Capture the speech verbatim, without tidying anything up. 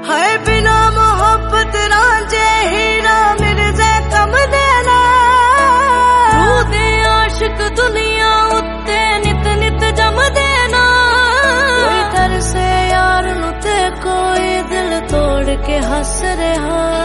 हाय बिना मोहब्बत रांझे हीरा मिर्ज़े कम देना रूह दे आशिक दुनिया उत्ते नित नित जम देना कोई तरसे यार नु ते कोई दिल तोड़ के हंस रहा